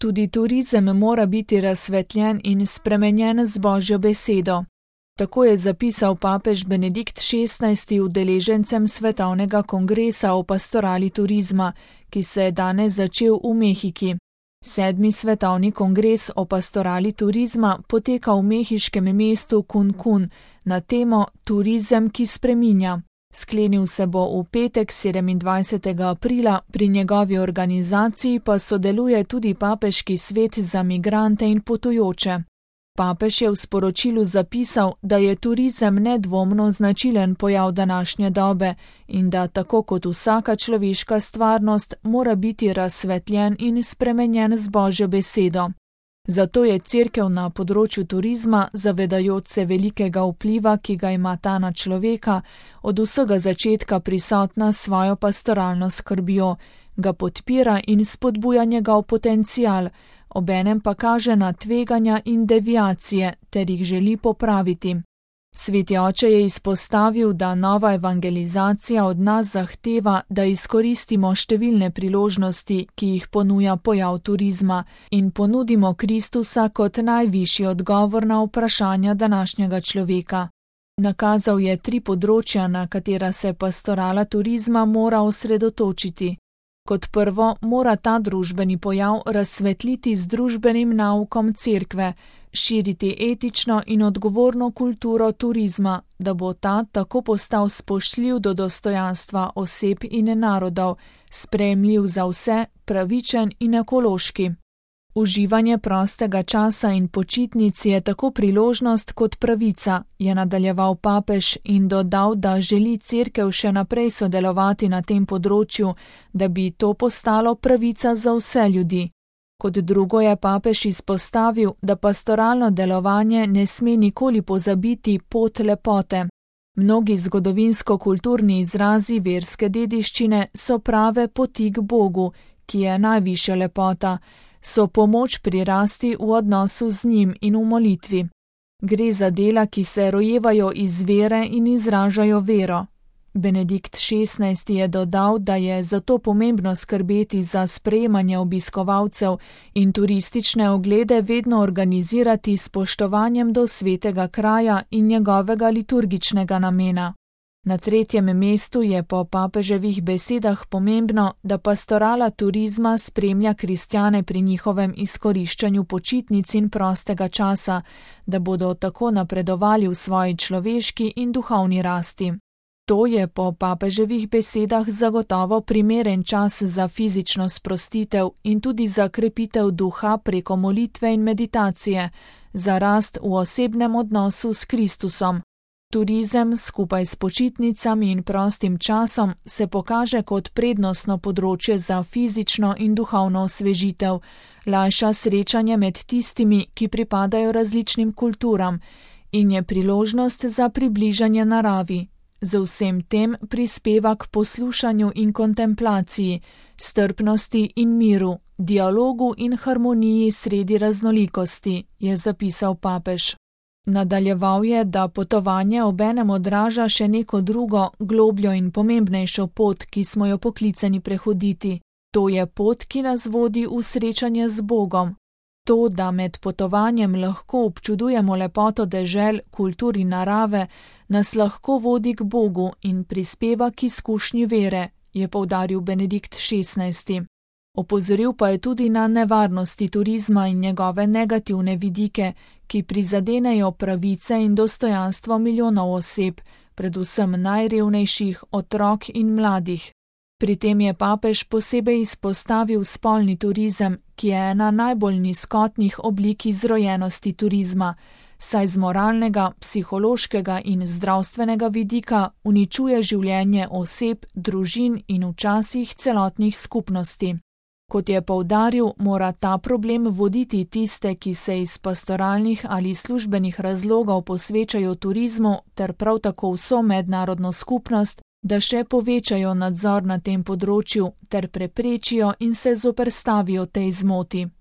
Tudi turizem mora biti razsvetljen in spremenjen z Božjo besedo. Tako je zapisal papež Benedikt XVI udeležencem Svetovnega kongresa o pastorali turizma, ki se je danes začel v Mehiki. 7. svetovni kongres o pastorali turizma poteka v mehiškem mestu Cancún na temo Turizem, ki spreminja. Sklenil se bo v petek 27. aprila, pri njegovi organizaciji pa sodeluje tudi Papeški svet za migrante in potujoče. Papež je v sporočilu zapisal, da je turizem nedvomno značilen pojav današnje dobe in da tako kot vsaka človeška stvarnost mora biti razsvetljen in spremenjen z Božjo besedo. Zato je Cerkev na področju turizma, zavedajoč se velikega vpliva, ki ga ima ta na človeka, od vsega začetka prisotna s svojo pastoralno skrbjo, ga podpira in spodbuja njegov potencial, obenem pa kaže na tveganja in deviacije ter jih želi popraviti. Sveti oče je izpostavil, da nova evangelizacija od nas zahteva, da izkoristimo številne priložnosti, ki jih ponuja pojav turizma, in ponudimo Kristusa kot najvišji odgovor na vprašanja današnjega človeka. Nakazal je 3 področja, na katera se pastorala turizma mora osredotočiti. Kot prvo mora ta družbeni pojav razsvetliti z družbenim naukom Cerkve, širiti etično in odgovorno kulturo turizma, da bo ta tako postal spoštljiv do dostojanstva oseb in narodov, sprejemljiv za vse, pravičen in ekološki. Uživanje prostega časa in počitnic je tako priložnost kot pravica, je nadaljeval papež in dodal, da želi Cerkev še naprej sodelovati na tem področju, da bi to postalo pravica za vse ljudi. Kot drugo je papež izpostavil, da pastoralno delovanje ne sme nikoli pozabiti pot lepote. Mnogi zgodovinsko-kulturni izrazi verske dediščine so prave poti k Bogu, ki je najvišja lepota, so pomoč pri rasti v odnosu z njim in v molitvi. Gre za dela, ki se rojevajo iz vere in izražajo vero. Benedikt XVI je dodal, da je zato pomembno skrbeti za sprejemanje obiskovalcev in turistične oglede vedno organizirati s spoštovanjem do svetega kraja in njegovega liturgičnega namena. Na 3. mestu je po papeževih besedah pomembno, da pastorala turizma spremlja kristjane pri njihovem izkoriščanju počitnic in prostega časa, da bodo tako napredovali v svoji človeški in duhovni rasti. To je po papeževih besedah zagotovo primeren čas za fizično sprostitev in tudi za krepitev duha preko molitve in meditacije, za rast v osebnem odnosu s Kristusom. Turizem skupaj s počitnicami in prostim časom se pokaže kot prednostno področje za fizično in duhovno osvežitev, lajša srečanje med tistimi, ki pripadajo različnim kulturam, in je priložnost za približanje naravi. Z vsem tem prispeva k poslušanju in kontemplaciji, strpnosti in miru, dialogu in harmoniji sredi raznolikosti, je zapisal papež. Nadaljeval je, da potovanje obenem odraža še neko drugo, globljo in pomembnejšo pot, ki smo jo poklicani prehoditi. To je pot, ki nas vodi v srečanje z Bogom. To, da med potovanjem lahko občudujemo lepoto dežel, kultur in narave, nas lahko vodi k Bogu in prispeva k izkušnji vere, je poudaril Benedikt XVI. Opozoril pa je tudi na nevarnosti turizma in njegove negativne vidike, ki prizadenejo pravice in dostojanstvo milijonov oseb, predvsem najrevnejših, otrok in mladih. Pri tem je papež posebej izpostavil spolni turizem, ki je ena najbolj nizkotnih oblik izrojenosti turizma, saj z moralnega, psihološkega in zdravstvenega vidika uničuje življenje oseb, družin in včasih celotnih skupnosti. Kot je poudaril, mora ta problem voditi tiste, ki se iz pastoralnih ali službenih razlogov posvečajo turizmu, ter prav tako vso mednarodno skupnost, da še povečajo nadzor na tem področju ter preprečijo in se zoperstavijo tej zmoti.